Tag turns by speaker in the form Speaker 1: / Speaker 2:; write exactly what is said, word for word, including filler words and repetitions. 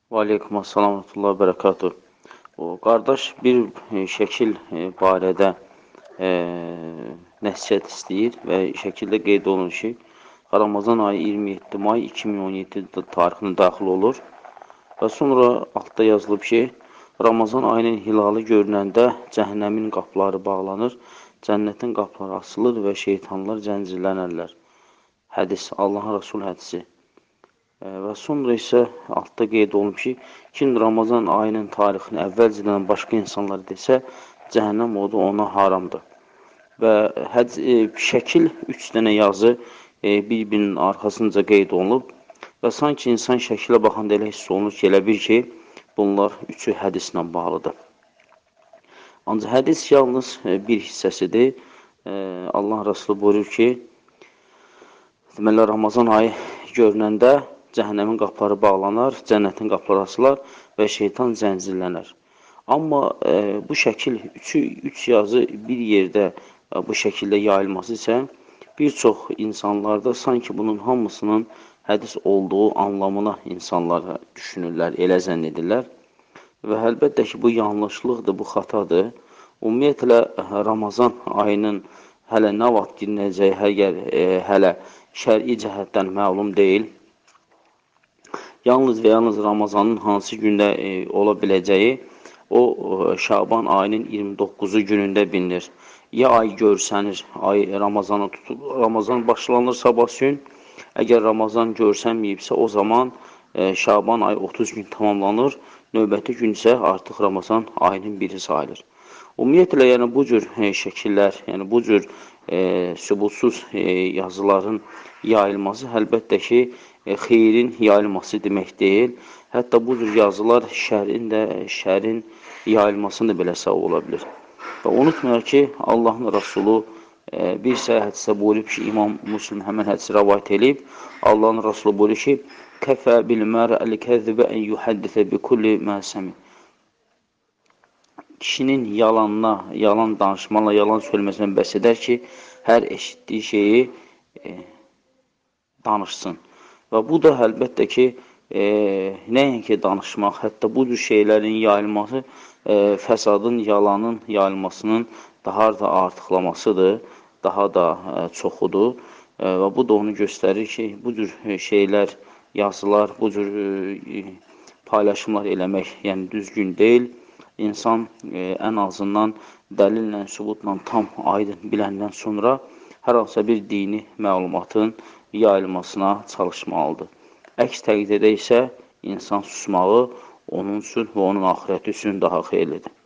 Speaker 1: Və aleykum assalam və rahmetullah və bərəkatuh. O, qardaş bir e, şəkil e, barədə e, nəsihət istəyir və şəkildə qeyd olunur ki, Ramazan ayı iyirmi yeddi may iki min on yeddi tarixində daxil olur və sonra altda yazılıb ki, Ramazan ayının hilalı görünəndə cəhənnəmin qapıları bağlanır, cənnətin qapıları açılır və şeytanlar zəncirlənərlər. Hədis, Allahın Rasul hədisi. Və sonra isə altda qeyd olunub ki, kim Ramazan ayının tarixini əvvəlcədən başqa insanlar desə, cəhənnəm odu ona haramdır. Və həc, e, şəkil üç dənə yazı e, bir-birinin arxasınca qeyd olunub və sanki insan şəkilə baxanda elə hiss olunur ki, elə bir ki, bunlar üçü hədislə bağlıdır. Ancaq hədis yalnız e, bir hissəsidir. E, Allah Rasulü buyurur ki, deməli, Ramazan ayı görünəndə cəhənnəmin qapıları bağlanar, cənnətin qapıları açılar və şeytan zəncirlənər. Amma e, bu şəkil, üçü, üç yazı bir yerdə e, bu şəkildə yayılması isə bir çox insanlarda sanki bunun hamısının hədis olduğu anlamına insanlar düşünürlər, elə zənn edirlər. Və əlbəttə ki, bu yanlışlıqdır, bu xatadır. Ümumiyyətlə, Ramazan ayının hələ nə vaxt girinəcəyi hələ, e, hələ şəri cəhətdən məlum deyil. Yalnız və yalnız Ramazanın hansı gündə e, ola biləcəyi o e, Şaban ayının iyirmi doqquzu günündə bilinir. Ya ay görsənir, ay Ramazana tutulur, Ramazan başlanır sabah gün. Əgər Ramazan görsənməyibsə, o zaman e, Şaban ayı otuz gün tamamlanır. Növbəti gün isə artıq Ramazan ayının biri sayılır. Ümumiyyətlə, yəni bu cür e, şəkillər, yəni bu cür e, sübutsuz e, yazıların yayılması əlbəttə ki, e, xeyrin yayılması demək deyil. Hətta bu cür yazılar şərin də, şərin yayılmasını da belə səbəb ola bilir. Və unutmayaq ki, Allahın Rasulü e, bir səhih hədisdə buyurub ki, İmam Müslim həmən hədisi rəvayət edib, Allahın Rasulü buyurur ki, kəfə bil mərəl kəzibə ən yuhəddisə bi kulli məsəmi. Kişinin yalanına, yalan danışmanla, yalan söyləməsindən bəs edər ki, hər eşitdiyi şeyi e, danışsın. Və bu da əlbəttə ki, e, nəinki danışmaq, hətta bu cür şeylərin yayılması, e, fəsadın, yalanın yayılmasının daha da artıqlamasıdır, daha da e, çoxudur. E, və bu da onu göstərir ki, bu cür şeylər, yazılar, bu cür e, paylaşımlar eləmək, yəni düzgün deyil. İnsan e, ən azından dəlillə, sübutla tam aydın biləndən sonra hər hansısa bir dini məlumatın yayılmasına çalışmalıdır. Əks təqdirdə isə insan susmağı onun üçün və onun axirəti üçün daha xeyirlidir.